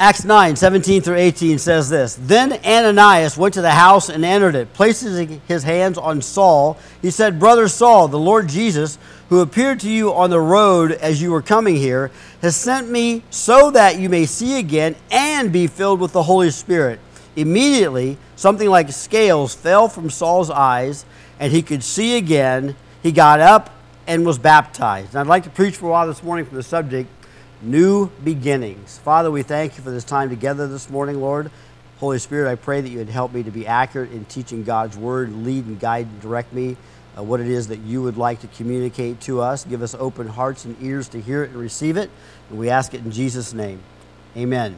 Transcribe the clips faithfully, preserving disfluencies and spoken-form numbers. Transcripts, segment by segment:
Acts nine, seventeen through eighteen says this. Then Ananias went to the house and entered it. Placing his hands on Saul, he said, Brother Saul, the Lord Jesus, who appeared to you on the road as you were coming here, has sent me so that you may see again and be filled with the Holy Spirit. Immediately, something like scales fell from Saul's eyes, and he could see again. He got up and was baptized. And I'd like to preach for a while this morning from the subject, New Beginnings. Father, we thank you for this time together this morning, Lord. Holy Spirit, I pray that you would help me to be accurate in teaching God's word, lead and guide and direct me, uh, what it is that you would like to communicate to us. Give us open hearts and ears to hear it and receive it. And we ask it in Jesus' name. Amen.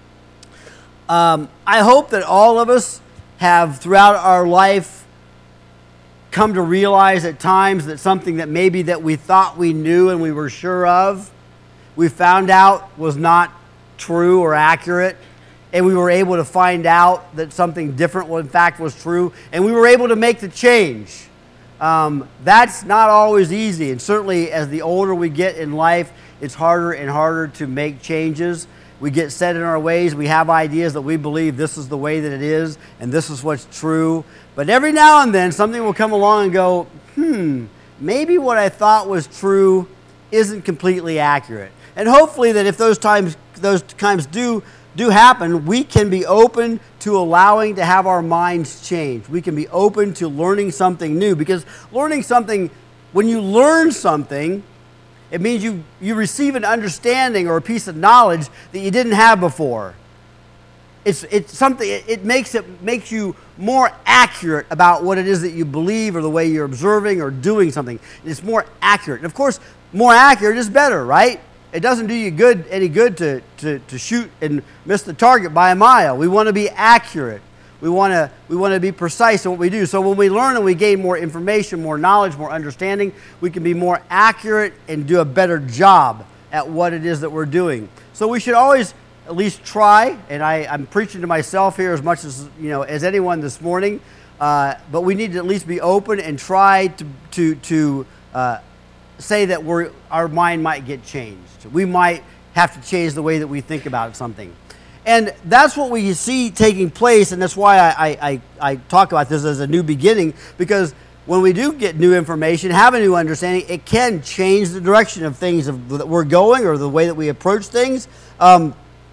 Um, I hope that all of us have, throughout our life, come to realize at times that something that maybe that we thought we knew and we were sure of, we found out was not true or accurate, and we were able to find out that something different, well, in fact, was true, and we were able to make the change. Um, that's not always easy, and certainly as the older we get in life, it's harder and harder to make changes. We get set in our ways. We have ideas that we believe this is the way that it is, and this is what's true. But every now and then, something will come along and go, hmm, maybe what I thought was true isn't completely accurate. And hopefully that if those times those times do do happen, we can be open to allowing to have our minds change. We can be open to learning something new, because learning something, when you learn something, it means you, you receive an understanding or a piece of knowledge that you didn't have before. It's it's something it makes it makes you more accurate about what it is that you believe or the way you're observing or doing something. It's more accurate. And of course, more accurate is better, right? It doesn't do you good any good to, to, to shoot and miss the target by a mile. We want to be accurate. We want to we want to be precise in what we do. So when we learn and we gain more information, more knowledge, more understanding, we can be more accurate and do a better job at what it is that we're doing. So we should always at least try, and I, I'm preaching to myself here as much as you know as anyone this morning, uh, but we need to at least be open and try to to to uh, say that we're our mind might get changed. We might have to change the way that we think about something. And that's what we see taking place, and that's why I, I, I talk about this as a new beginning, because when we do get new information, have a new understanding, it can change the direction of things of, that we're going or the way that we approach things. Um,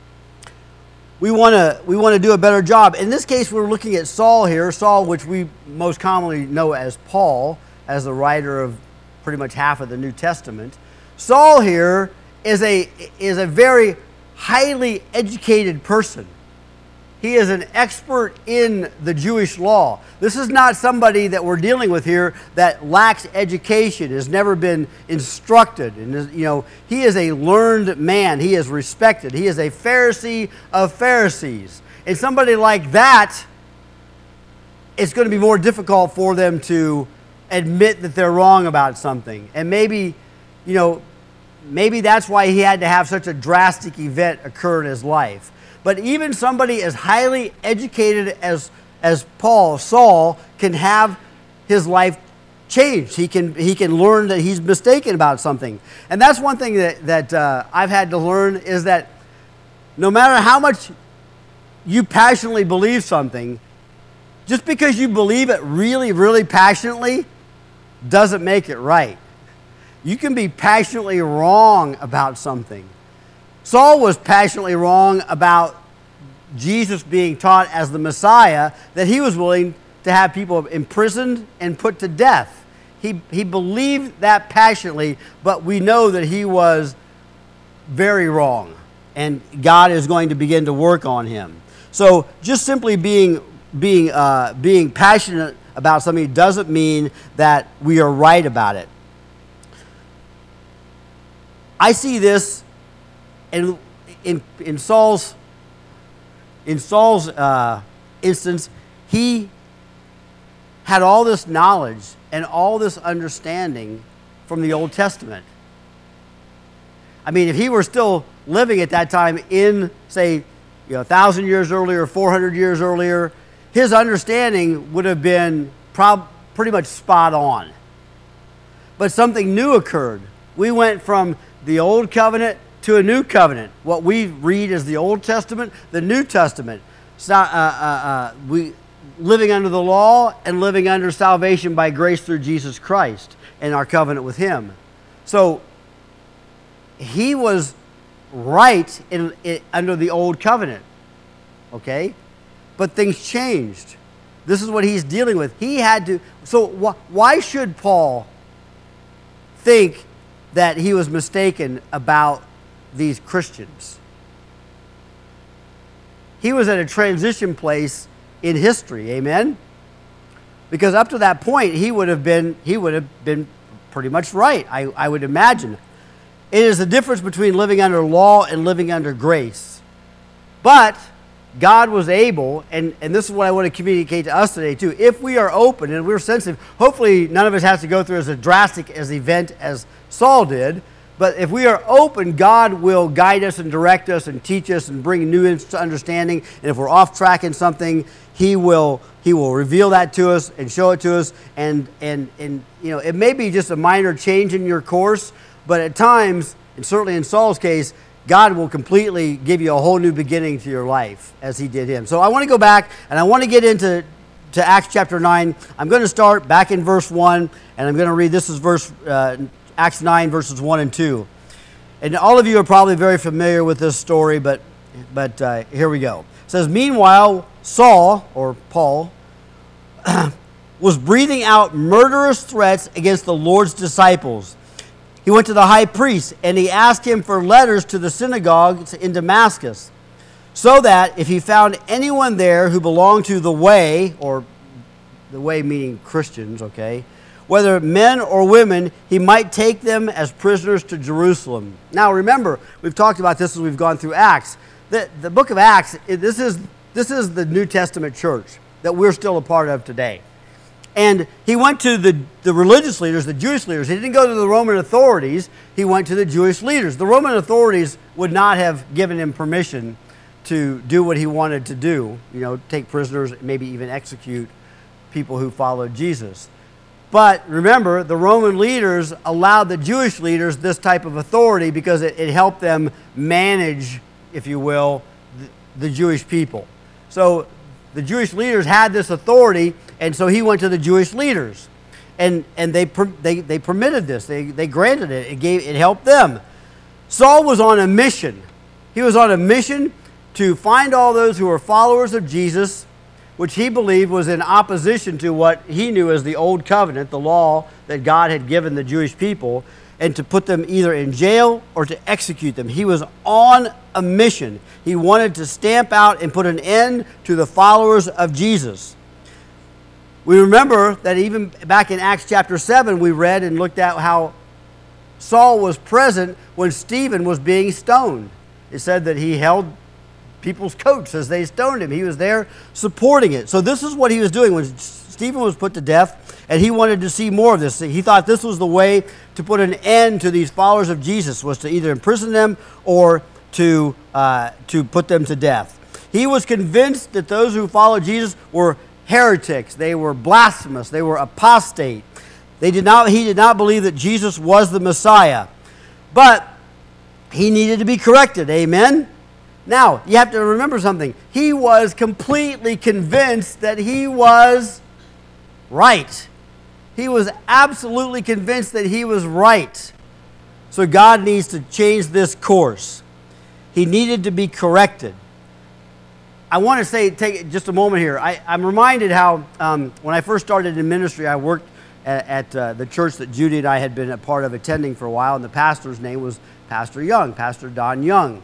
we want to we want to do a better job. In this case, we're looking at Saul here, Saul, which we most commonly know as Paul, as the writer of pretty much half of the New Testament. Saul here is a is a very highly educated person. He is an expert in the Jewish law. This is not somebody that we're dealing with here that lacks education, has never been instructed. And is, you know, he is a learned man. He is respected. He is a Pharisee of Pharisees. And somebody like that, it's going to be more difficult for them to admit that they're wrong about something. And maybe, you know, maybe that's why he had to have such a drastic event occur in his life. But even somebody as highly educated as as Paul, Saul, can have his life changed. He can he can learn that he's mistaken about something. And that's one thing that, that uh, I've had to learn, is that no matter how much you passionately believe something, just because you believe it really, really passionately doesn't make it right. You can be passionately wrong about something. Saul was passionately wrong about Jesus being taught as the Messiah, that he was willing to have people imprisoned and put to death. He, he believed that passionately, but we know that he was very wrong, and God is going to begin to work on him. So just simply being, being, uh, being passionate about something doesn't mean that we are right about it. I see this in in in Saul's in Saul's uh, instance. He had all this knowledge and all this understanding from the Old Testament. I mean, if he were still living at that time in, say, you know, a thousand years earlier, four hundred years earlier, his understanding would have been prob- pretty much spot on. But something new occurred. We went from the Old Covenant to a new covenant. What we read as the Old Testament, the New Testament. So, uh, uh, uh, we living under the law and living under salvation by grace through Jesus Christ and our covenant with Him. So he was right in, in, under the old covenant, okay? But things changed. This is what he's dealing with. He had to. So wh- why should Paul think that he was mistaken about these Christians? He was at a transition place in history, amen? Because up to that point, he would have been he would have been pretty much right, I, I would imagine. It is the difference between living under law and living under grace. But God was able, and, and this is what I want to communicate to us today too, if we are open and we're sensitive, hopefully none of us has to go through as a drastic as event as Saul did, but if we are open, God will guide us and direct us and teach us and bring new understanding, and if we're off track in something, He will He will reveal that to us and show it to us, and, and, and you know, it may be just a minor change in your course, but at times, and certainly in Saul's case, God will completely give you a whole new beginning to your life as He did him. So I want to go back and I want to get into to Acts chapter nine. I'm going to start back in verse one, and I'm going to read, this is verse uh, Acts nine, verses one and two. And all of you are probably very familiar with this story, but, but uh, here we go. It says, meanwhile, Saul, or Paul, was breathing out murderous threats against the Lord's disciples. He went to the high priest, and he asked him for letters to the synagogues in Damascus, so that if he found anyone there who belonged to the way, or the way meaning Christians, okay, whether men or women, he might take them as prisoners to Jerusalem. Now remember, we've talked about this as we've gone through Acts. The, the book of Acts, this is, this is the New Testament church that we're still a part of today. And he went to the, the religious leaders, the Jewish leaders. He didn't go to the Roman authorities. He went to the Jewish leaders. The Roman authorities would not have given him permission to do what he wanted to do, you know, take prisoners, maybe even execute people who followed Jesus. But remember, the Roman leaders allowed the Jewish leaders this type of authority because it, it helped them manage, if you will, the, the Jewish people. So the Jewish leaders had this authority, and so he went to the Jewish leaders. And, and they, they, they permitted this. They, they granted it. It, gave, it helped them. Saul was on a mission. He was on a mission to find all those who were followers of Jesus, which he believed was in opposition to what he knew as the Old Covenant, the law that God had given the Jewish people, and to put them either in jail or to execute them. He was on a mission. He wanted to stamp out and put an end to the followers of Jesus. We remember that even back in Acts chapter seven, we read and looked at how Saul was present when Stephen was being stoned. It said that he held people's coats as they stoned him. He was there supporting it. So this is what he was doing when Stephen was put to death, and he wanted to see more of this. He thought this was the way to put an end to these followers of Jesus, was to either imprison them or to, uh, to put them to death. He was convinced that those who followed Jesus were heretics. They were blasphemous. They were apostate. They did not, he did not believe that Jesus was the Messiah. But he needed to be corrected. Amen? Now, you have to remember something. He was completely convinced that he was right. He was absolutely convinced that he was right. So God needs to change this course. He needed to be corrected. I want to say, take just a moment here. I, I'm reminded how um, when I first started in ministry, I worked at, at uh, the church that Judy and I had been a part of attending for a while, and the pastor's name was Pastor Young, Pastor Don Young.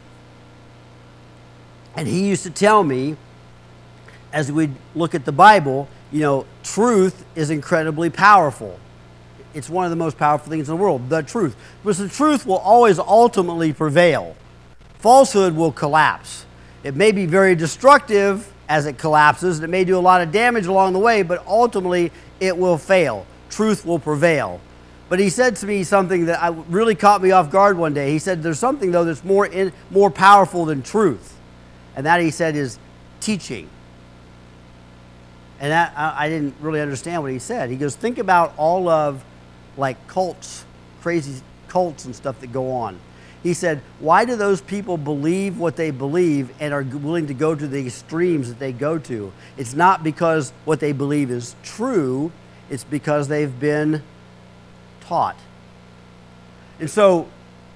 And he used to tell me, as we look at the Bible, you know, truth is incredibly powerful. It's one of the most powerful things in the world, the truth. Because the truth will always ultimately prevail. Falsehood will collapse. It may be very destructive as it collapses, and it may do a lot of damage along the way, but ultimately it will fail. Truth will prevail. But he said to me something that I really caught me off guard one day. He said, there's something, though, that's more, in, more powerful than truth. And that, he said, is teaching. And that, I, I didn't really understand what he said. He goes, think about all of, like, cults, crazy cults and stuff that go on. he said, why do those people believe what they believe and are willing to go to the extremes that they go to? It's not because what they believe is true, it's because they've been taught. And so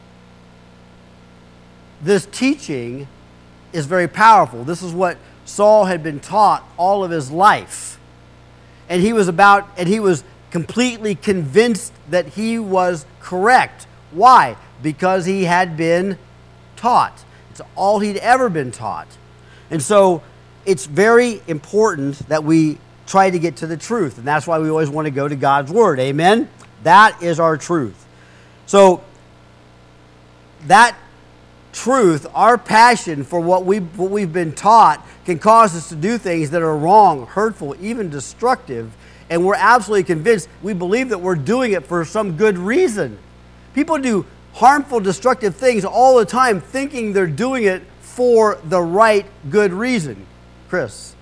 this teaching is very powerful. This is what Saul had been taught all of his life. And he was about, and he was completely convinced that he was correct. Why? Because he had been taught. It's all he'd ever been taught. And so it's very important that we try to get to the truth. And that's why we always want to go to God's Word. Amen? That is our truth. So that truth, our passion for what, we, what we've been taught can cause us to do things that are wrong, hurtful, even destructive. And we're absolutely convinced, we believe that we're doing it for some good reason. People do harmful, destructive things all the time thinking they're doing it for the right, good reason. Chris?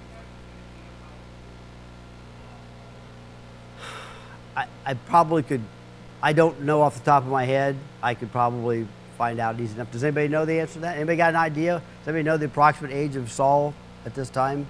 I, I probably could, I don't know off the top of my head. I could probably find out easy enough. Does anybody know the answer to that? Anybody got an idea? Does anybody know the approximate age of Saul at this time?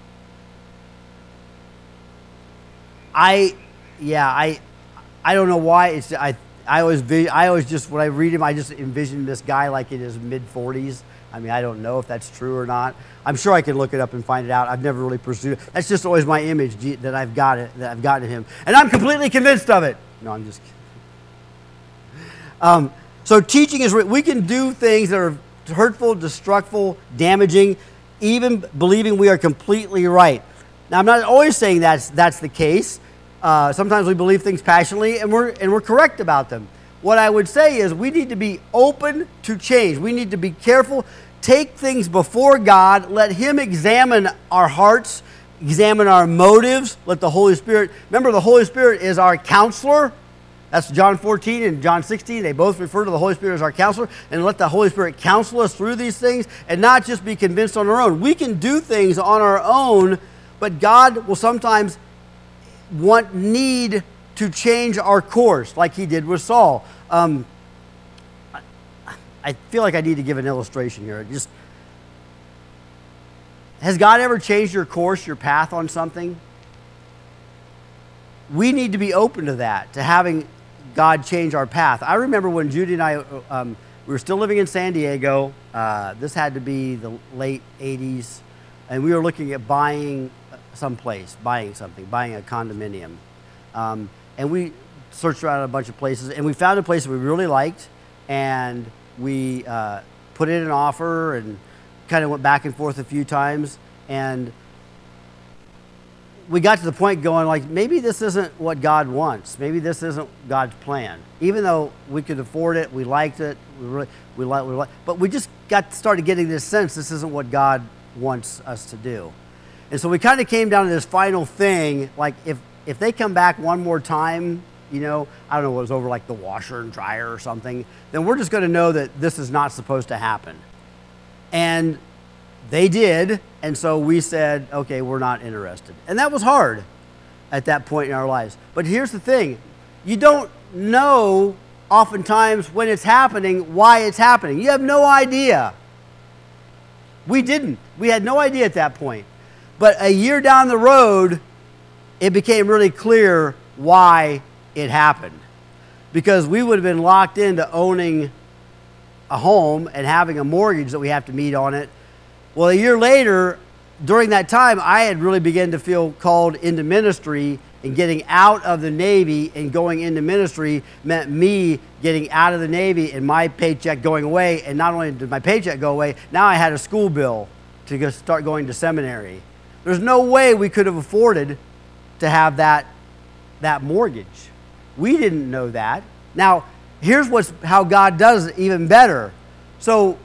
I, yeah, I, I don't know why. It's I, I always, I always just when I read him, I just envision this guy like in his mid forties. I mean, I don't know if that's true or not. I'm sure I can look it up and find it out. I've never really pursued it. That's just always my image that I've got it, that I've gotten of him, and I'm completely convinced of it. No, I'm just kidding. Um, so teaching is we can do things that are hurtful, destructive, damaging, even believing we are completely right. Now, I'm not always saying that's that's the case. Uh, sometimes we believe things passionately, and we're and we're correct about them. What I would say is we need to be open to change. We need to be careful. Take things before God. Let Him examine our hearts, examine our motives. Let the Holy Spirit, remember the Holy Spirit is our counselor. That's John fourteen and John sixteen. They both refer to the Holy Spirit as our counselor. And let the Holy Spirit counsel us through these things and not just be convinced on our own. We can do things on our own, but God will sometimes want, need to change our course like He did with Saul. Um, I feel like I need to give an illustration here. Just, has God ever changed your course, your path on something? We need to be open to that, to having God change our path. I remember when Judy and I, um, we were still living in San Diego. Uh, this had to be the late eighties. And we were looking at buying someplace, buying something, buying a condominium. Um, and we searched around a bunch of places, and we found a place that we really liked, and we uh, put in an offer and kind of went back and forth a few times, and we got to the point going like, maybe this isn't what God wants. Maybe this isn't God's plan. Even though we could afford it, we liked it, we really, we like, we like, but we just got started getting this sense this isn't what God wants us to do. And so we kind of came down to this final thing, like if, if they come back one more time, you know, I don't know, it was over like the washer and dryer or something, then we're just going to know that this is not supposed to happen. And they did, and so we said, okay, we're not interested. And that was hard at that point in our lives. But here's the thing. You don't know oftentimes when it's happening, why it's happening. You have no idea. We didn't. We had no idea at that point. But a year down the road, it became really clear why it happened. Because we would have been locked into owning a home and having a mortgage that we have to meet on it. Well, a year later, during that time, I had really begun to feel called into ministry, and getting out of the Navy and going into ministry meant me getting out of the Navy and my paycheck going away. And not only did my paycheck go away, now I had a school bill to go start going to seminary. There's no way we could have afforded to have that, that mortgage. We didn't know that. Now, here's what's, how God does it even better. So,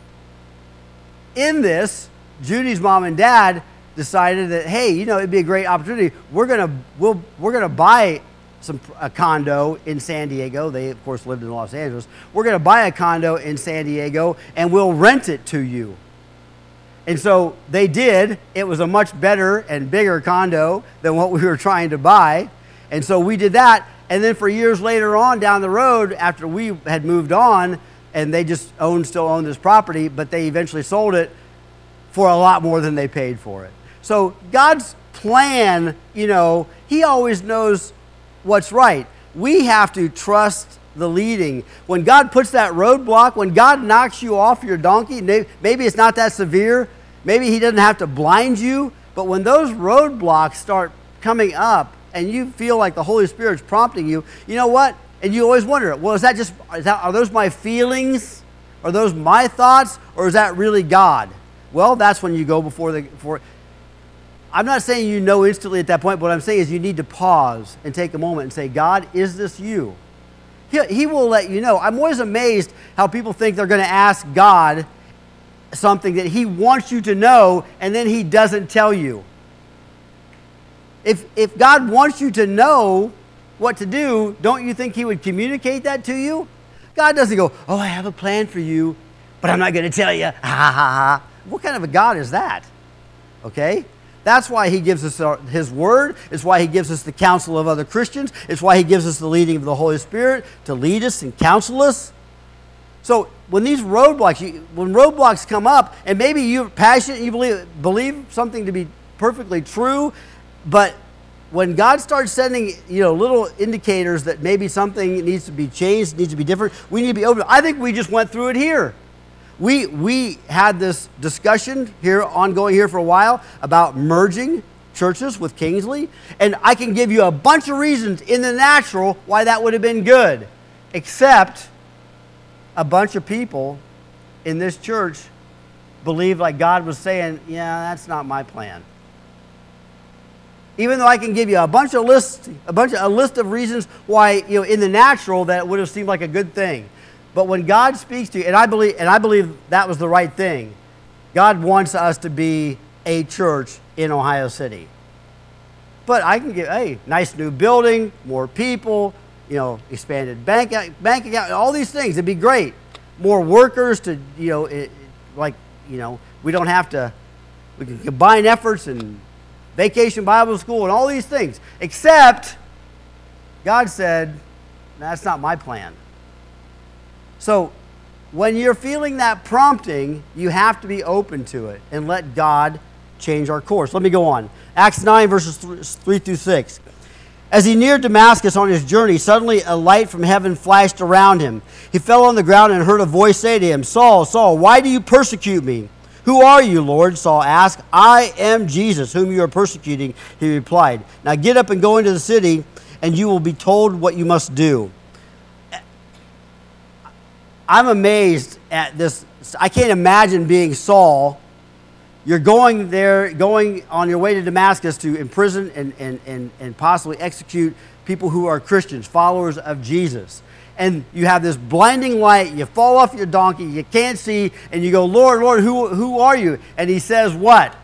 in this, Judy's mom and dad decided that, hey, you know, it'd be a great opportunity. We're gonna we'll we're gonna buy some a condo in San Diego. They of course lived in Los Angeles. We're gonna buy a condo in San Diego and we'll rent it to you. And so they did. It was a much better and bigger condo than what we were trying to buy. And so we did that. And then for years later on down the road, after we had moved on, and they just own, still own this property, but they eventually sold it for a lot more than they paid for it. So God's plan, you know, he always knows what's right. We have to trust the leading. When God puts that roadblock, when God knocks you off your donkey, maybe it's not that severe, maybe he doesn't have to blind you, but when those roadblocks start coming up and you feel like the Holy Spirit's prompting you, you know what? And you always wonder, well, is that just, is that, are those my feelings? Are those my thoughts? Or is that really God? Well, that's when you go before the, before, I'm not saying you know instantly at that point, but what I'm saying is you need to pause and take a moment and say, God, is this you? He, he will let you know. I'm always amazed how people think they're going to ask God something that he wants you to know, and then he doesn't tell you. If, if God wants you to know what to do, don't you think he would communicate that to you? God doesn't go, oh, I have a plan for you, but I'm not going to tell you. Ha, ha, ha. What kind of a God is that? Okay? That's why he gives us our, his word. It's why he gives us the counsel of other Christians. It's why he gives us the leading of the Holy Spirit to lead us and counsel us. So when these roadblocks, you, when roadblocks come up, and maybe you're passionate, you believe, believe something to be perfectly true, but when God starts sending, you know, little indicators that maybe something needs to be changed, needs to be different, we need to be open. I think we just went through it here. We, we had this discussion here, ongoing here for a while, about merging churches with Kingsley. And I can give you a bunch of reasons in the natural why that would have been good. Except a bunch of people in this church believed like God was saying, yeah, that's not my plan. Even though I can give you a bunch of lists, a bunch of a list of reasons why, you know, in the natural that would have seemed like a good thing. But when God speaks to you, and I believe, and I believe that was the right thing, God wants us to be a church in Ohio City. But I can get, hey, nice new building, more people, you know, expanded bank bank account, all these things. It'd be great. More workers to, you know, it, like, you know, we don't have to, we can combine efforts and Vacation Bible School and all these things. Except, God said, that's not my plan. So, when you're feeling that prompting, you have to be open to it and let God change our course. Let me go on. Acts nine, verses three through six. As he neared Damascus on his journey, suddenly a light from heaven flashed around him. He fell on the ground and heard a voice say to him, Saul, Saul, why do you persecute me? Who are you, Lord? Saul asked. I am Jesus, whom you are persecuting, he replied. Now get up and go into the city, and you will be told what you must do. I'm amazed at this. I can't imagine being Saul. You're going there, going on your way to Damascus to imprison and, and, and, and possibly execute people who are Christians, followers of Jesus. And you have this blinding light, you fall off your donkey, you can't see, and you go, Lord, Lord, who, who are you? And he says, what?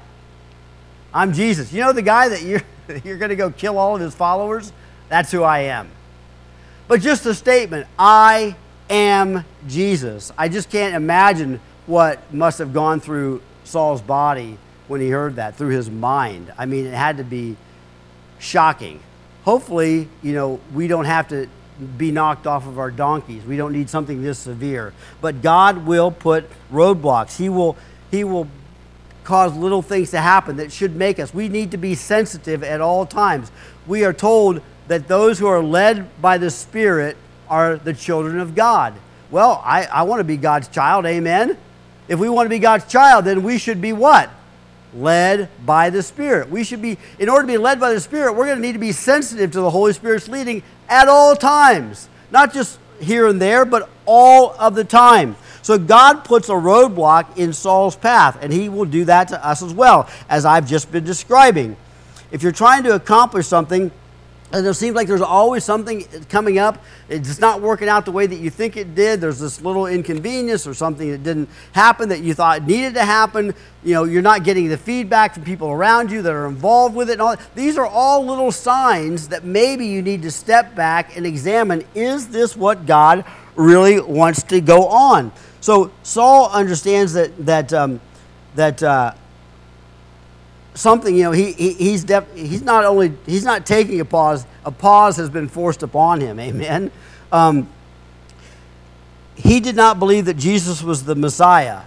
I'm Jesus. You know the guy that you're, you're going to go kill all of his followers? That's who I am. But just a statement, I am Jesus. I just can't imagine what must have gone through Saul's body when he heard that, through his mind. I mean, it had to be shocking. Hopefully, you know, we don't have to be knocked off of our donkeys. We don't need something this severe. But God will put roadblocks. He will, he will cause little things to happen that should make us. We need to be sensitive at all times. We are told that those who are led by the Spirit are the children of God. Well, I, I want to be God's child, amen? If we want to be God's child, then we should be what? Led by the Spirit. We should be, in order to be led by the Spirit, we're going to need to be sensitive to the Holy Spirit's leading at all times. Not just here and there, but all of the time. So God puts a roadblock in Saul's path, and he will do that to us as well, as I've just been describing. If you're trying to accomplish something, and it seems like there's always something coming up, it's not working out the way that you think it did, there's this little inconvenience or something that didn't happen that you thought needed to happen, you know, you're not getting the feedback from people around you that are involved with it. And all, these are all little signs that maybe you need to step back and examine, is this what God really wants to go on? So Saul understands that, that, um, that, uh, something, you know, he, he he's def, he's not only he's not taking a pause. A pause has been forced upon him. Amen. Um, he did not believe that Jesus was the Messiah.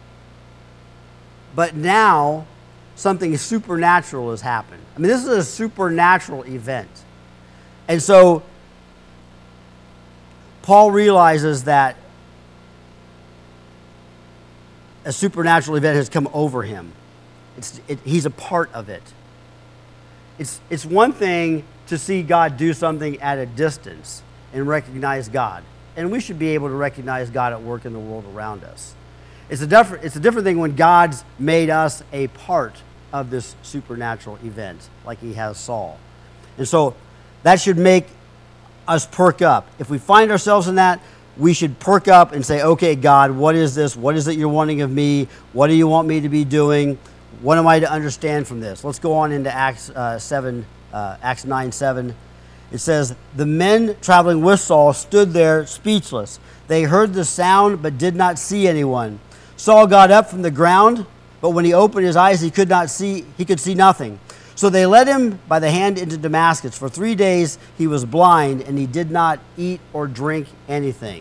But now, something supernatural has happened. I mean, this is a supernatural event. And so, Paul realizes that a supernatural event has come over him. It's, it, he's a part of it. It's, it's one thing to see God do something at a distance and recognize God. And we should be able to recognize God at work in the world around us. It's a different, it's a different thing when God's made us a part of this supernatural event, like he has Saul. And so that should make us perk up. If we find ourselves in that, we should perk up and say, okay, God, what is this? What is it you're wanting of me? What do you want me to be doing? What am I to understand from this? Let's go on into Acts uh, seven, uh, Acts nine seven. It says, the men traveling with Saul stood there speechless. They heard the sound but did not see anyone. Saul got up from the ground, but when he opened his eyes, he could not see, he could see nothing. So they led him by the hand into Damascus. For three days he was blind, and he did not eat or drink anything.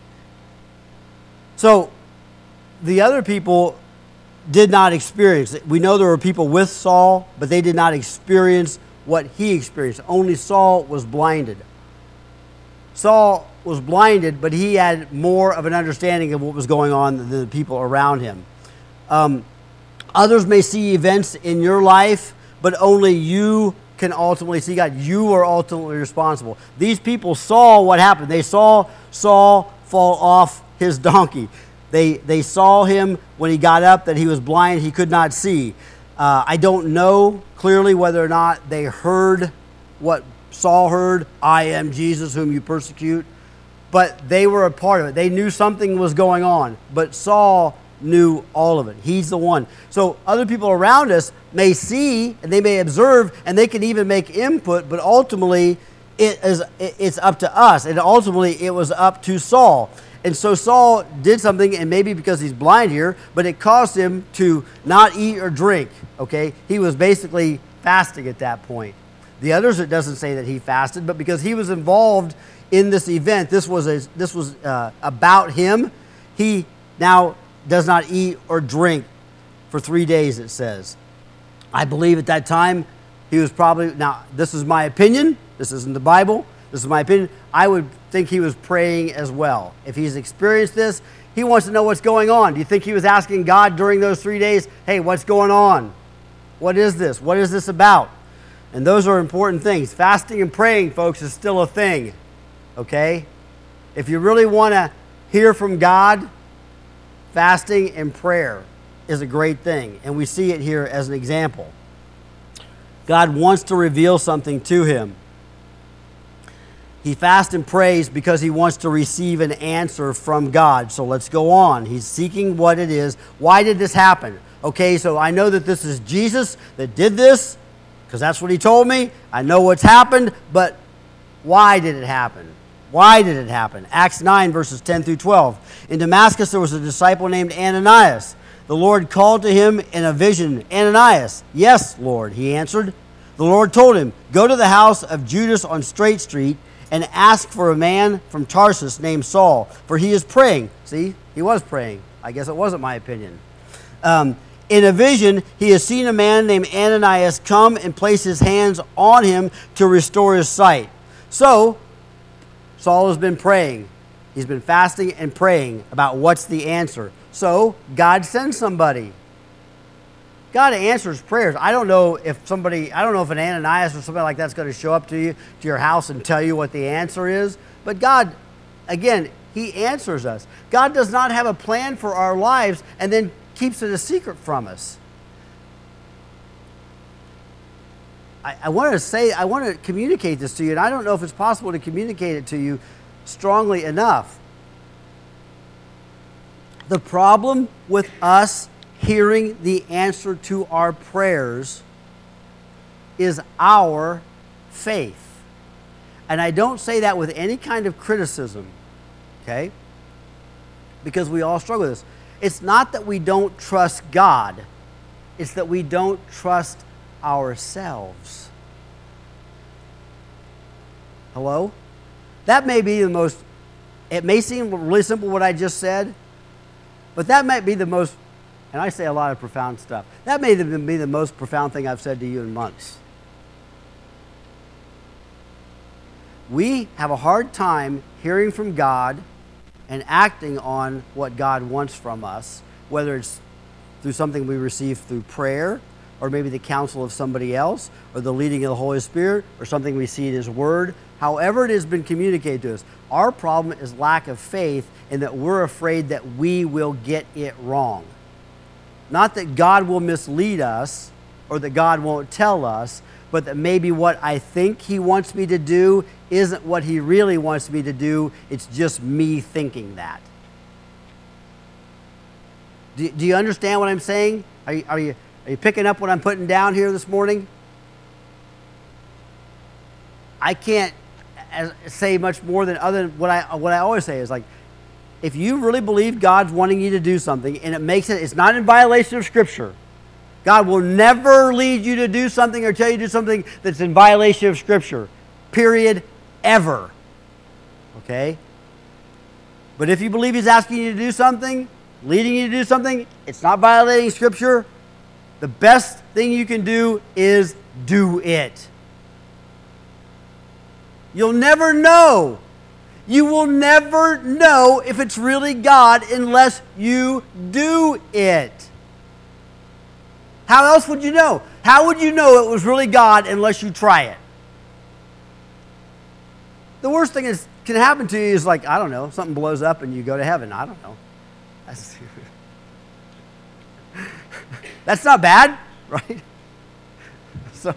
So the other people did not experience it. We know there were people with Saul, but they did not experience what he experienced. Only Saul was blinded. Saul was blinded, but he had more of an understanding of what was going on than the people around him. Um, others may see events in your life, but only you can ultimately see God. You are ultimately responsible. These people saw what happened. They saw Saul fall off his donkey. They, they saw him when he got up that he was blind, he could not see. Uh, I don't know clearly whether or not they heard what Saul heard, I am Jesus whom you persecute, but they were a part of it. They knew something was going on, but Saul knew all of it. He's the one. So other people around us may see and they may observe and they can even make input, but ultimately it is, it's up to us. And ultimately it was up to Saul. And so Saul did something, and maybe because he's blind here, but it caused him to not eat or drink, okay? He was basically fasting at that point. The others, it doesn't say that he fasted, but because he was involved in this event, this was, a, this was uh, about him, he now does not eat or drink for three days, it says. I believe at that time, he was probably, now this is my opinion, this isn't the Bible, this is my opinion, I would think he was praying as well. If he's experienced this, he wants to know what's going on. Do you think he was asking God during those three days, hey, what's going on? What is this? What is this about? And those are important things. Fasting and praying, folks, is still a thing, okay? If you really want to hear from God, fasting and prayer is a great thing. And we see it here as an example. God wants to reveal something to him. He fasts and prays because he wants to receive an answer from God. So let's go on. He's seeking what it is. Why did this happen? Okay, so I know that this is Jesus that did this because that's what he told me. I know what's happened, but why did it happen? Why did it happen? Acts nine, verses ten through twelve. In Damascus, there was a disciple named Ananias. The Lord called to him in a vision, Ananias. Yes, Lord, he answered. The Lord told him, go to the house of Judas on Straight Street and ask for a man from Tarsus named Saul, for he is praying. See, he was praying. I guess it wasn't my opinion. Um, in a vision, he has seen a man named Ananias come and place his hands on him to restore his sight. So, Saul has been praying. He's been fasting and praying about what's the answer. So, God sends somebody. God answers prayers. I don't know if somebody, I don't know if an Ananias or somebody like that's going to show up to you, to your house and tell you what the answer is. But God, again, he answers us. God does not have a plan for our lives and then keeps it a secret from us. I, I want to say, I want to communicate this to you, and I don't know if it's possible to communicate it to you strongly enough. The problem with us hearing the answer to our prayers is our faith. And I don't say that with any kind of criticism, okay? Because we all struggle with this. It's not that we don't trust God. It's that we don't trust ourselves. Hello? That may be the most It may seem really simple what I just said, but that might be the most, and I say a lot of profound stuff, that may be the most profound thing I've said to you in months. We have a hard time hearing from God and acting on what God wants from us, whether it's through something we receive through prayer, or maybe the counsel of somebody else, or the leading of the Holy Spirit, or something we see in His Word. However it has been communicated to us, our problem is lack of faith in that we're afraid that we will get it wrong. Not that God will mislead us, or that God won't tell us, but that maybe what I think He wants me to do isn't what He really wants me to do. It's just me thinking that. Do, do you understand what I'm saying? Are you, are, you, are you picking up what I'm putting down here this morning? I can't say much more than other than what I, what I always say is like, if you really believe God's wanting you to do something and it makes it, it's not in violation of Scripture. God will never lead you to do something or tell you to do something that's in violation of Scripture. Period. Ever. Okay? But if you believe He's asking you to do something, leading you to do something, it's not violating Scripture, the best thing you can do is do it. You'll never know. You will never know if it's really God unless you do it. How else would you know? How would you know it was really God unless you try it? The worst thing that can happen to you is like, I don't know, something blows up and you go to heaven. I don't know. That's, that's not bad, right? So,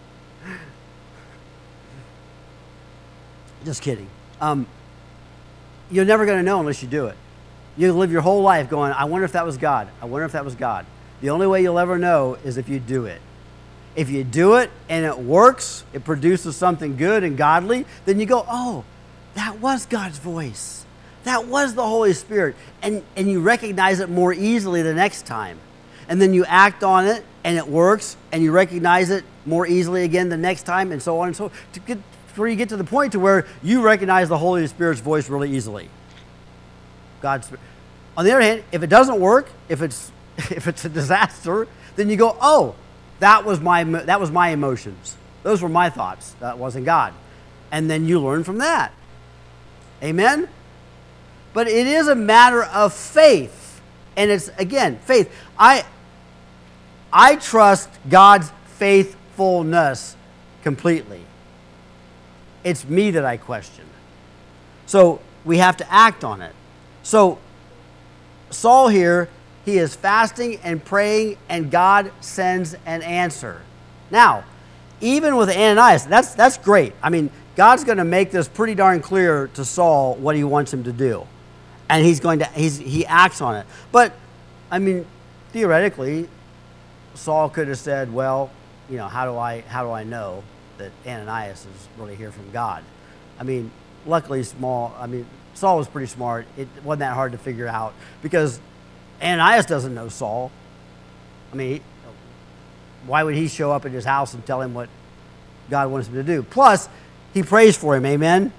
just kidding. Um, you're never going to know unless you do it. You live your whole life going, I wonder if that was God. I wonder if that was God. The only way you'll ever know is if you do it. If you do it and it works, it produces something good and godly, then you go, oh, that was God's voice. That was the Holy Spirit. And, and you recognize it more easily the next time. And then you act on it and it works and you recognize it more easily again the next time and so on and so on. To get, where you get to the point to where you recognize the Holy Spirit's voice really easily. God's. On the other hand, if it doesn't work, if it's if it's a disaster, then you go, oh, that was my that was my emotions. Those were my thoughts. That wasn't God. And then you learn from that. Amen? But it is a matter of faith. And it's, again, faith. I I trust God's faithfulness completely. It's me that I question. So we have to act on it. So Saul here, he is fasting and praying, and God sends an answer. Now, even with Ananias, that's that's great. I mean, God's going to make this pretty darn clear to Saul what He wants him to do, and he's going to he's he acts on it. But I mean, theoretically, Saul could have said, "Well, you know, how do I how do I know that Ananias is really here from God?" I mean, luckily, small. I mean, Saul was pretty smart. It wasn't that hard to figure out because Ananias doesn't know Saul. I mean, why would he show up at his house and tell him what God wants him to do? Plus, he prays for him, amen?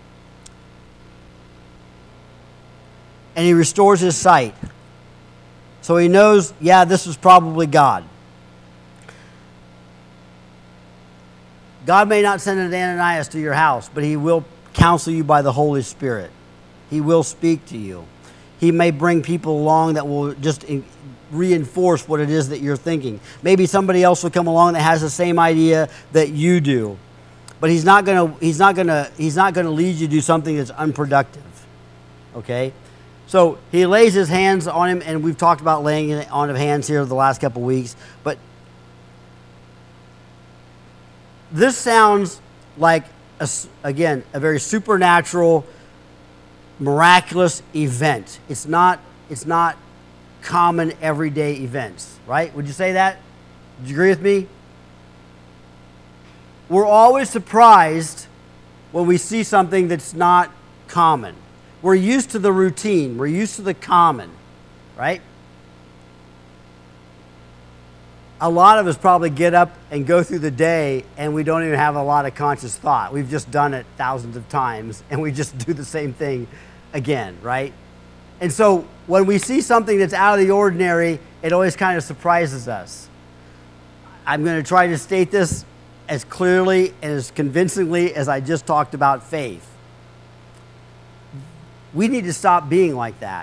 And he restores his sight. So he knows, yeah, this was probably God. God may not send an Ananias to your house, but He will counsel you by the Holy Spirit. He will speak to you. He may bring people along that will just in, reinforce what it is that you're thinking. Maybe somebody else will come along that has the same idea that you do. But he's not gonna he's not gonna he's not gonna lead you to do something that's unproductive. Okay? So he lays his hands on him, and we've talked about laying on of hands here the last couple weeks, but this sounds like a, again a very supernatural, miraculous event. It's not it's not common everyday events, right? Would you say that? Would you agree with me? We're always surprised when we see something that's not common. We're used to the routine. We're used to the common, right? A lot of us probably get up and go through the day and we don't even have a lot of conscious thought. We've just done it thousands of times and we just do the same thing again, right? And so when we see something that's out of the ordinary, it always kind of surprises us. I'm going to try to state this as clearly and as convincingly as I just talked about faith. We need to stop being like that.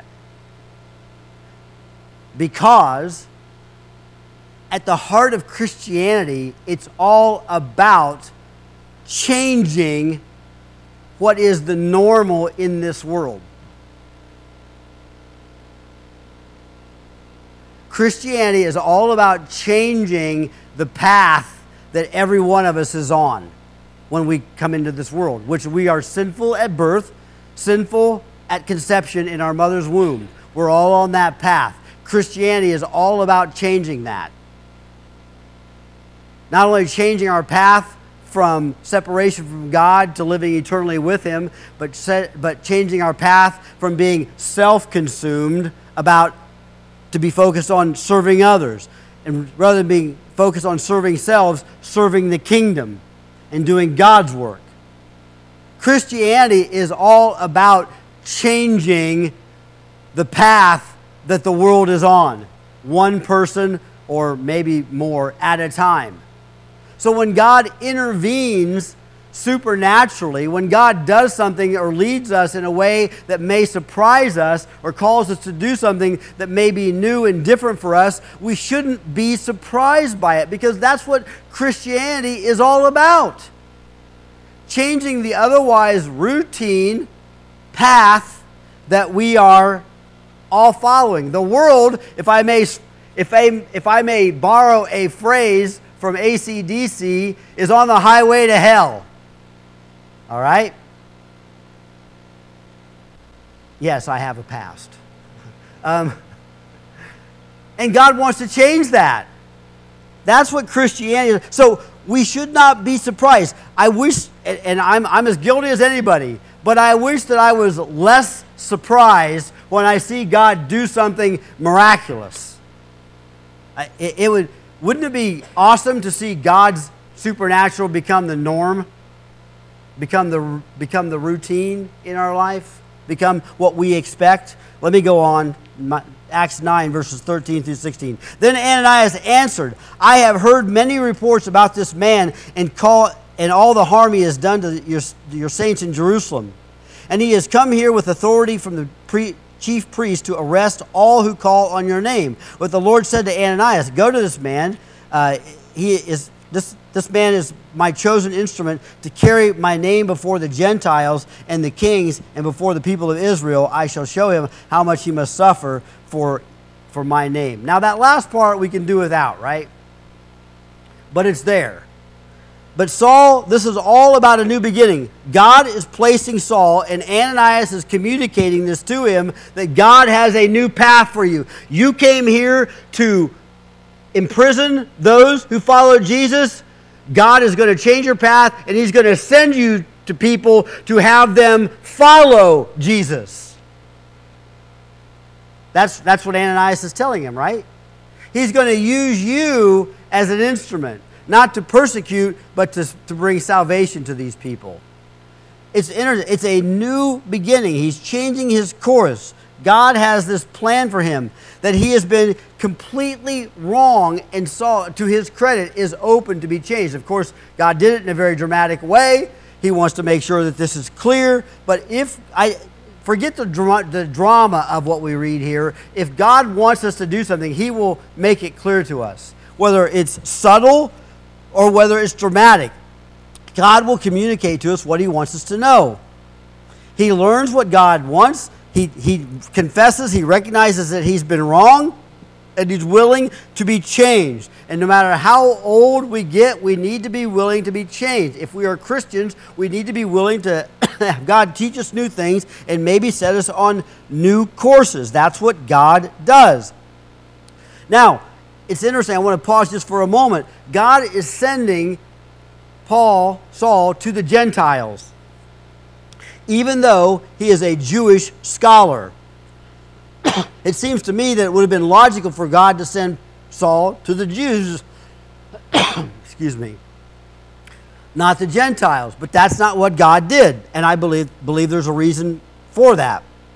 Because at the heart of Christianity, it's all about changing what is the normal in this world. Christianity is all about changing the path that every one of us is on when we come into this world, which we are sinful at birth, sinful at conception in our mother's womb. We're all on that path. Christianity is all about changing that. Not only changing our path from separation from God to living eternally with Him, but, set, but changing our path from being self-consumed about to be focused on serving others. And rather than being focused on serving selves, serving the kingdom and doing God's work. Christianity is all about changing the path that the world is on, one person or maybe more at a time. So when God intervenes supernaturally, when God does something or leads us in a way that may surprise us or calls us to do something that may be new and different for us, we shouldn't be surprised by it, because that's what Christianity is all about. Changing the otherwise routine path that we are all following. The world, if I may, if I, if I may borrow a phrase from A C D C, is on the highway to hell. All right? Yes, I have a past. Um, and God wants to change that. That's what Christianity is. So we should not be surprised. I wish, and I'm, I'm as guilty as anybody, but I wish that I was less surprised when I see God do something miraculous. I, it, it would, wouldn't it be awesome to see God's supernatural become the norm? Become the, become the routine in our life? Become what we expect? Let me go on. My, Acts nine, verses thirteen through sixteen. Then Ananias answered, I have heard many reports about this man and, call, and all the harm he has done to your, your saints in Jerusalem. And he has come here with authority from the pre, chief priest to arrest all who call on your name. But the Lord said to Ananias, go to this man. Uh, he is this, this man is my chosen instrument to carry my name before the Gentiles and the kings and before the people of Israel. I shall show him how much he must suffer for, for my name. Now that last part we can do without, right? But it's there. But Saul, this is all about a new beginning. God is placing Saul, and Ananias is communicating this to him, that God has a new path for you. You came here to imprison those who follow Jesus. God is going to change your path, and He's going to send you to people to have them follow Jesus. That's, that's what Ananias is telling him, right? He's going to use you as an instrument. Not to persecute, but to, to bring salvation to these people. It's, inter- it's a new beginning. He's changing his course. God has this plan for him that he has been completely wrong, and saw, to his credit, is open to be changed. Of course, God did it in a very dramatic way. He wants to make sure that this is clear. But if I forget the, dra- the drama of what we read here, if God wants us to do something, He will make it clear to us. Whether it's subtle or whether it's dramatic, God will communicate to us what He wants us to know. He learns what God wants. He, he confesses, he recognizes that he's been wrong, and he's willing to be changed. And no matter how old we get, we need to be willing to be changed. If we are Christians, we need to be willing to have God teach us new things and maybe set us on new courses. That's what God does. Now, it's interesting. I want to pause just for a moment. God is sending Paul, Saul, to the Gentiles, even though he is a Jewish scholar. It seems to me that it would have been logical for God to send Saul to the Jews, excuse me, not the Gentiles. But that's not what God did, and I believe, believe there's a reason for that.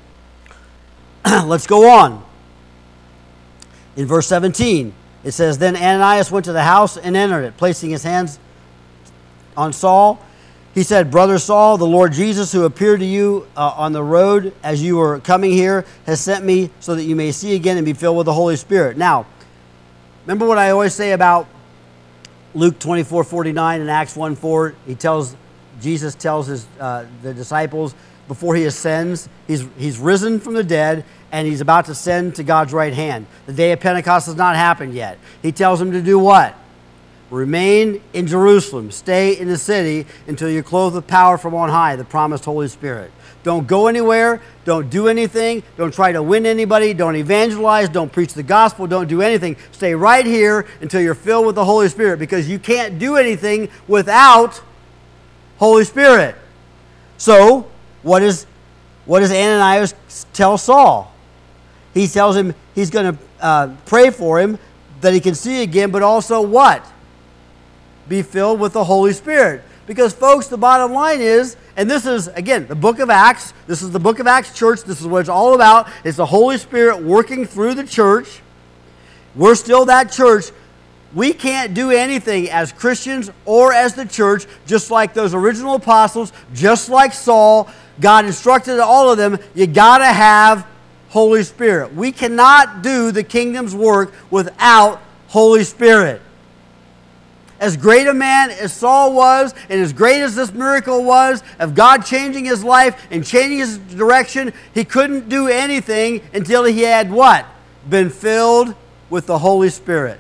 Let's go on. In verse seventeen, it says, Then Ananias went to the house and entered it, placing his hands on Saul. He said, Brother Saul, the Lord Jesus, who appeared to you uh, on the road as you were coming here, has sent me so that you may see again and be filled with the Holy Spirit. Now, remember what I always say about Luke twenty-four forty-nine and Acts one four? He tells, Jesus tells his uh, the disciples before he ascends, he's, he's risen from the dead, and he's about to ascend to God's right hand. The day of Pentecost has not happened yet. He tells them to do what? Remain in Jerusalem. Stay in the city until you're clothed with power from on high, the promised Holy Spirit. Don't go anywhere. Don't do anything. Don't try to win anybody. Don't evangelize. Don't preach the gospel. Don't do anything. Stay right here until you're filled with the Holy Spirit, because you can't do anything without Holy Spirit. So, what, is, what does Ananias tell Saul? He tells him he's going to uh, pray for him that he can see again, but also what? Be filled with the Holy Spirit. Because, folks, the bottom line is, and this is, again, the book of Acts. This is the book of Acts church. This is what it's all about. It's the Holy Spirit working through the church. We're still that church. We can't do anything as Christians or as the church, just like those original apostles, just like Saul. God instructed all of them, you got to have Holy Spirit. We cannot do the kingdom's work without Holy Spirit. As great a man as Saul was, and as great as this miracle was, of God changing his life and changing his direction, he couldn't do anything until he had what? Been filled with the Holy Spirit.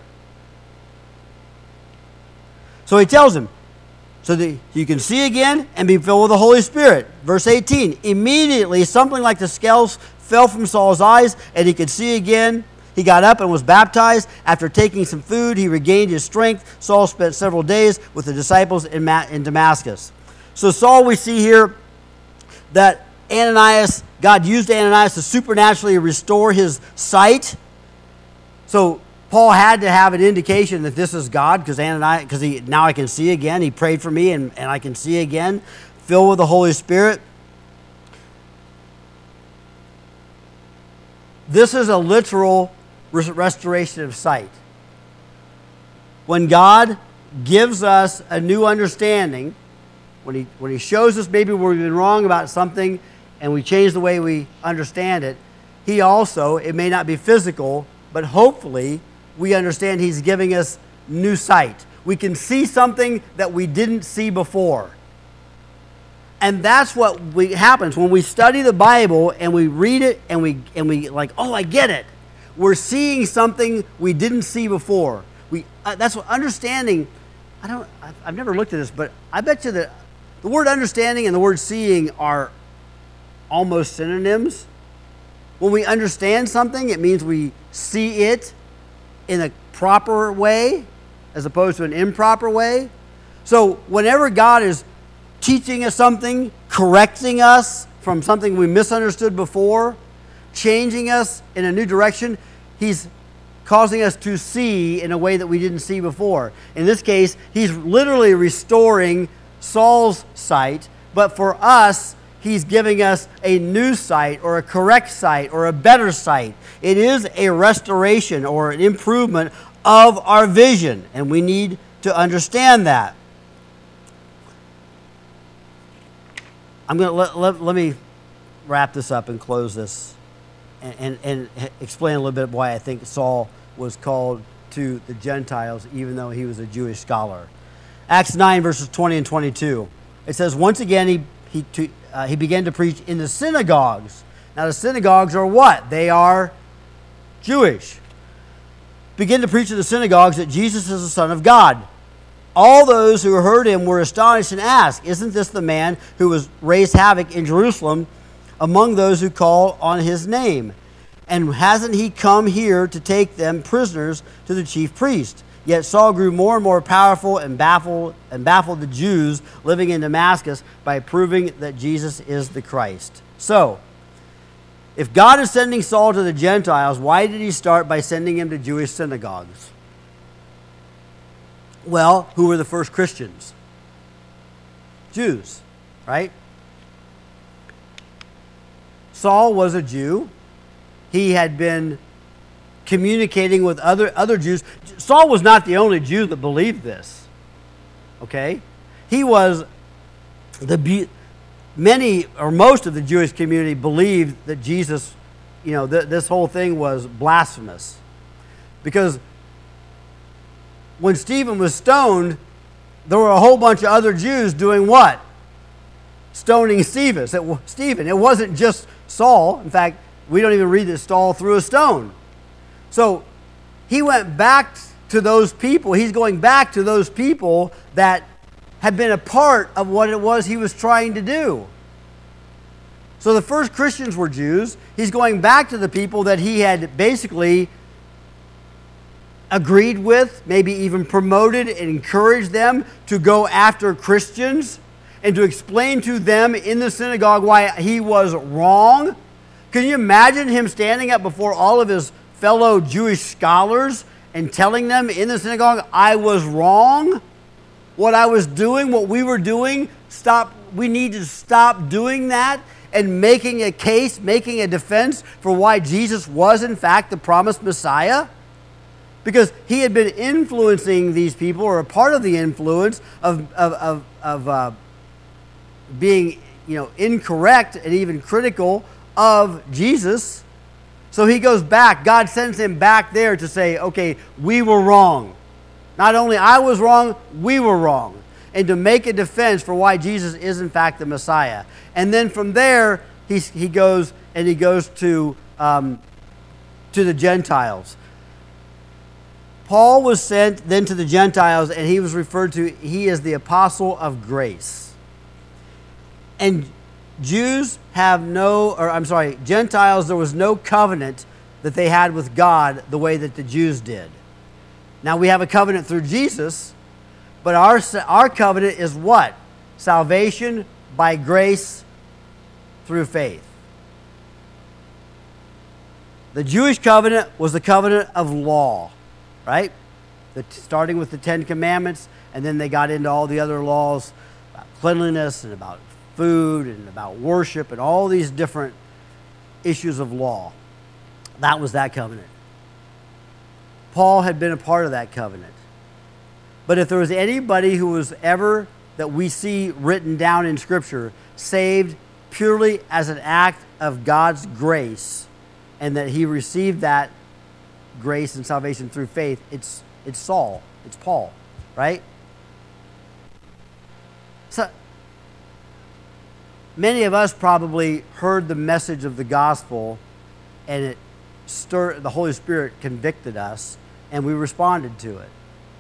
So he tells him, so that you can see again and be filled with the Holy Spirit. Verse eighteen, immediately something like the scales fell from Saul's eyes, and he could see again. He got up and was baptized. After taking some food, he regained his strength. Saul spent several days with the disciples in, Ma- in Damascus. So Saul, we see here that Ananias, God used Ananias to supernaturally restore his sight. So Paul had to have an indication that this is God, because Ananias, because he now I can see again. He prayed for me, and, and I can see again, filled with the Holy Spirit. This is a literal restoration of sight. When God gives us a new understanding, when he, when he shows us maybe where we've been wrong about something and we change the way we understand it, he also, it may not be physical, but hopefully we understand he's giving us new sight. We can see something that we didn't see before. And that's what we, happens when we study the Bible and we read it and we and we like, oh, I get it. We're seeing something we didn't see before. We uh, that's what understanding. I don't. I've, I've never looked at this, but I bet you that the word understanding and the word seeing are almost synonyms. When we understand something, it means we see it in a proper way as opposed to an improper way. So whenever God is teaching us something, correcting us from something we misunderstood before, changing us in a new direction, he's causing us to see in a way that we didn't see before. In this case, he's literally restoring Saul's sight, but for us, he's giving us a new sight or a correct sight or a better sight. It is a restoration or an improvement of our vision, and we need to understand that. I'm going to let, let, let me wrap this up and close this and, and, and explain a little bit why I think Saul was called to the Gentiles even though he was a Jewish scholar. Acts nine, verses twenty and twenty-two. It says, once again he, he, to, uh, he began to preach in the synagogues. Now the synagogues are what? They are Jewish. Began to preach in the synagogues that Jesus is the Son of God. All those who heard him were astonished and asked, isn't this the man who was raised havoc in Jerusalem among those who call on his name? And hasn't he come here to take them prisoners to the chief priest? Yet Saul grew more and more powerful and baffled and baffled the Jews living in Damascus by proving that Jesus is the Christ. So, if God is sending Saul to the Gentiles, why did he start by sending him to Jewish synagogues? Well, who were the first Christians? Jews, right? Saul was a Jew. he had been communicating with other, other Jews. Saul was not the only Jew that believed this. Okay? He was the many or most of the Jewish community believed that Jesus, you know, th- this whole thing was blasphemous. Because when Stephen was stoned, there were a whole bunch of other Jews doing what? Stoning Stephen. It, Stephen. It wasn't just Saul. In fact, we don't even read that Saul threw a stone. So he went back to those people. He's going back to those people that had been a part of what it was he was trying to do. So the first Christians were Jews. He's going back to the people that he had basically agreed with, maybe even promoted and encouraged them to go after Christians and to explain to them in the synagogue why he was wrong. Can you imagine him standing up before all of his fellow Jewish scholars and telling them in the synagogue, I was wrong? What I was doing, what we were doing, stop. We need to stop doing that, and making a case, making a defense for why Jesus was in fact the promised Messiah? Because he had been influencing these people, or a part of the influence of, of, of, of uh, being, you know, incorrect and even critical of Jesus. So he goes back. God sends him back there to say, okay, we were wrong. Not only I was wrong, we were wrong. And to make a defense for why Jesus is in fact the Messiah. And then from there, he, he goes and he goes to, um, to the Gentiles. Paul was sent then to the Gentiles, and he was referred to, he is the apostle of grace. And Jews have no, or I'm sorry, Gentiles, there was no covenant that they had with God the way that the Jews did. Now we have a covenant through Jesus, but our, our covenant is what? Salvation by grace through faith. The Jewish covenant was the covenant of law, right? The, starting with the Ten Commandments, and then they got into all the other laws about cleanliness and about food and about worship and all these different issues of law. That was that covenant. Paul had been a part of that covenant. But if there was anybody who was ever, that we see written down in Scripture, saved purely as an act of God's grace, and that he received that grace and salvation through faith, it's, it's Saul, it's Paul, right? So, many of us probably heard the message of the gospel, and it stirred, the Holy Spirit convicted us, and we responded to it.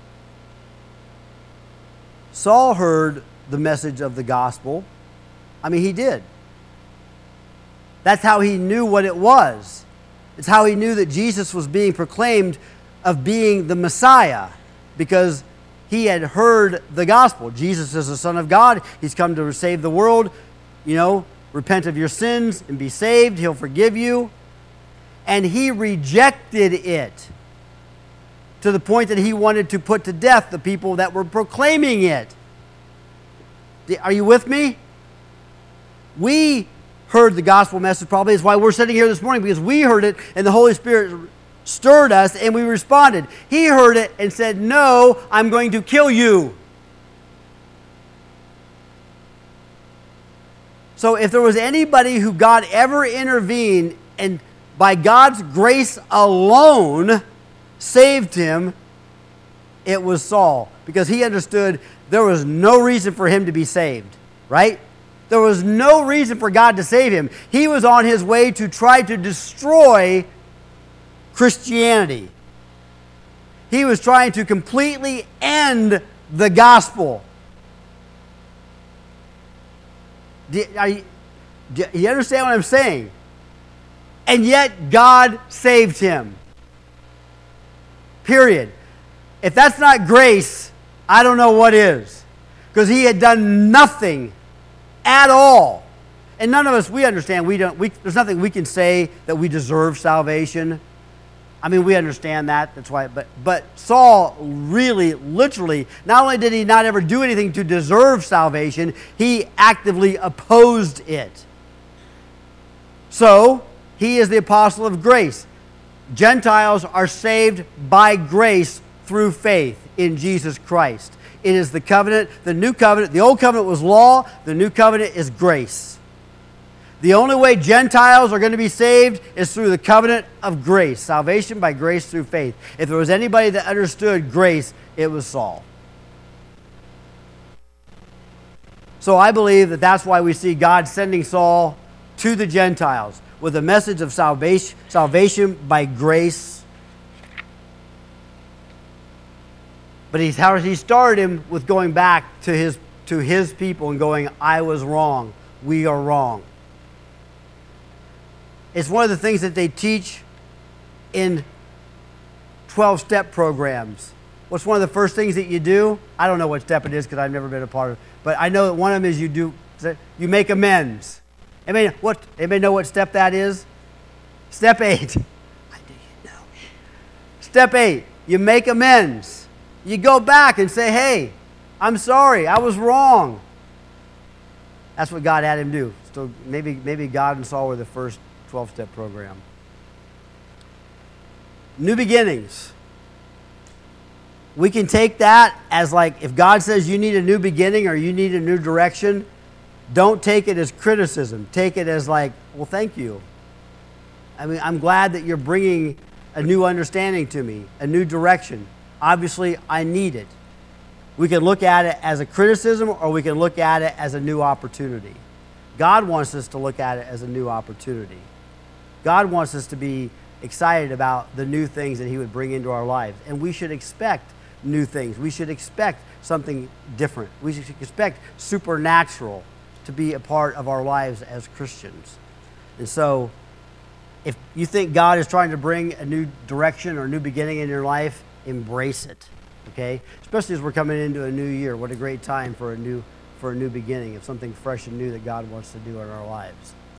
Saul heard the message of the gospel. I mean, he did. That's how he knew what it was. It's how he knew that Jesus was being proclaimed of being the Messiah, because he had heard the gospel. Jesus is the Son of God. He's come to save the world. You know, repent of your sins and be saved. He'll forgive you. And he rejected it to the point that he wanted to put to death the people that were proclaiming it. Are you with me? We heard the gospel message, probably is why we're sitting here this morning, because we heard it and the Holy Spirit stirred us and we responded. He heard it and said, no, I'm going to kill you. So if there was anybody who God ever intervened and by God's grace alone saved him, it was Saul, because he understood there was no reason for him to be saved, right? There was no reason for God to save him. He was on his way to try to destroy Christianity. He was trying to completely end the gospel. Do, are you, do you understand what I'm saying? And yet God saved him. Period. If that's not grace, I don't know what is. Because he had done nothing at all. And none of us, we understand, we don't, we, there's nothing we can say that we deserve salvation. I mean, we understand that. That's why. But, but Saul really, literally, not only did he not ever do anything to deserve salvation, he actively opposed it. So he is the apostle of grace. Gentiles are saved by grace through faith in Jesus Christ. It is the covenant, the new covenant. The old covenant was law. The new covenant is grace. The only way Gentiles are going to be saved is through the covenant of grace. Salvation by grace through faith. If there was anybody that understood grace, it was Saul. So I believe that that's why we see God sending Saul to the Gentiles with a message of salvation, salvation by grace. But he's, how he started him with going back to his, to his people and going, I was wrong. We are wrong. It's one of the things that they teach in twelve-step programs. What's one of the first things that you do? I don't know what step it is because I've never been a part of it. But I know that one of them is you do, you make amends. Anybody, what, anybody know what step that is? Step eight. I do you know. Step eight, you make amends. You go back and say, hey, I'm sorry, I was wrong. That's what God had him do. So maybe, maybe God and Saul were the first twelve-step program. New beginnings. We can take that as like, if God says you need a new beginning or you need a new direction, don't take it as criticism. Take it as like, well, thank you. I mean, I'm glad that you're bringing a new understanding to me, a new direction. Obviously, I need it. We can look at it as a criticism or we can look at it as a new opportunity. God wants us to look at it as a new opportunity. God wants us to be excited about the new things that he would bring into our lives. And we should expect new things. We should expect something different. We should expect supernatural to be a part of our lives as Christians. And so, if you think God is trying to bring a new direction or a new beginning in your life, embrace it, okay? Especially as we're coming into a new year. What a great time for a new, for a new beginning of something fresh and new that God wants to do in our lives.